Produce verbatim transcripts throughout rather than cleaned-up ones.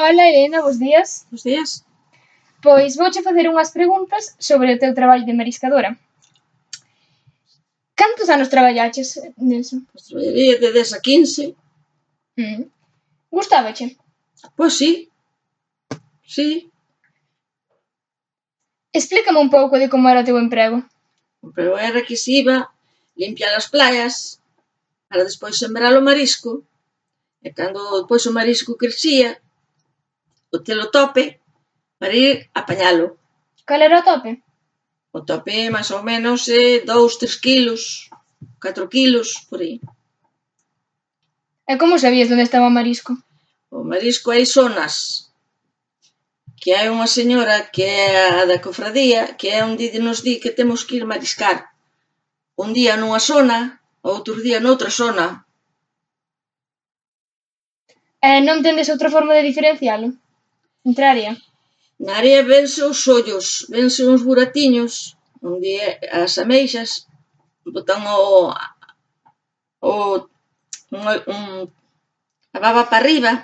Ola, Elena, bos días. Bos días. Pois vouche facer unhas preguntas sobre o teu traballo de mariscadora. Cantos anos traballaches niso? Pois traballaría de dez a quince. Mm. Gustábache? Pois sí. Sí. Explícame un pouco de como era o teu emprego. O emprego era que se iba limpiar as playas para despois sembrar o marisco e cando despois o marisco crecía, o telo tope para ir apañalo. Cal era o tope? O tope máis ou menos é dous, tres quilos, catro quilos, por aí. E como sabías onde estaba o marisco? O marisco hai zonas que hai unha señora que é a da cofradía que é onde nos di que temos que ir mariscar. Un día nunha zona, outro día noutra zona. E non tendes outra forma de diferencialo? Entre área? Na área vense os ollos, vense uns buratiños onde as ameixas botan o, o un, un, a baba para arriba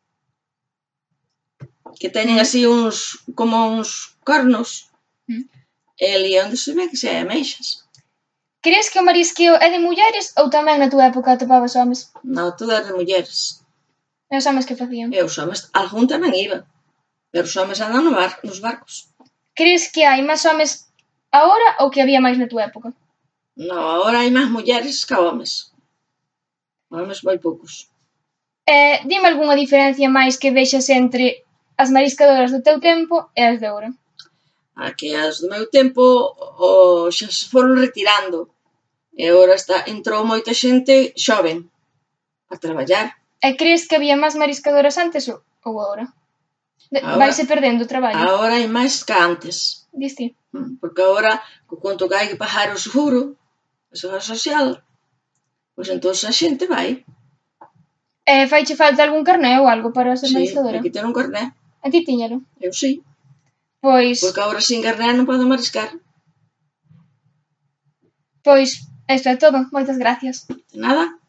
que teñen así uns como uns cornos mm. e ali onde se ve que se hai ameixas. Crees que o marisqueo é de mulleres ou tamén na túa época atopabas homes? Non, todas de mulleres. E os homes que facían? E os homes, algún tamén iba, pero os homes andan no bar, nos barcos. Crees que hai máis homes agora ou que había máis na túa época? Non, agora hai máis mulleres que homes. Homes moi poucos. Eh, dime algunha diferencia máis que vexas entre as mariscadoras do teu tempo e as de agora. A que as do meu tempo o, xa se foron retirando e agora está, entrou moita xente xoven a traballar. E crees que había máis mariscadoras antes ou, ou agora? Agora- Vaise perdendo o traballo? Agora hai máis que antes. Diste? Porque agora, co conto que hai que pagar o seguro, o seguro social, pois entón a xente vai. E faiche falta algún carné ou algo para ser Sí, mariscadora? hai que ter un carné. A ti tiñalo? Eu sí. Pois, Porque agora sin carné non podo mariscar. pois, isto é todo. Moitas gracias. De nada.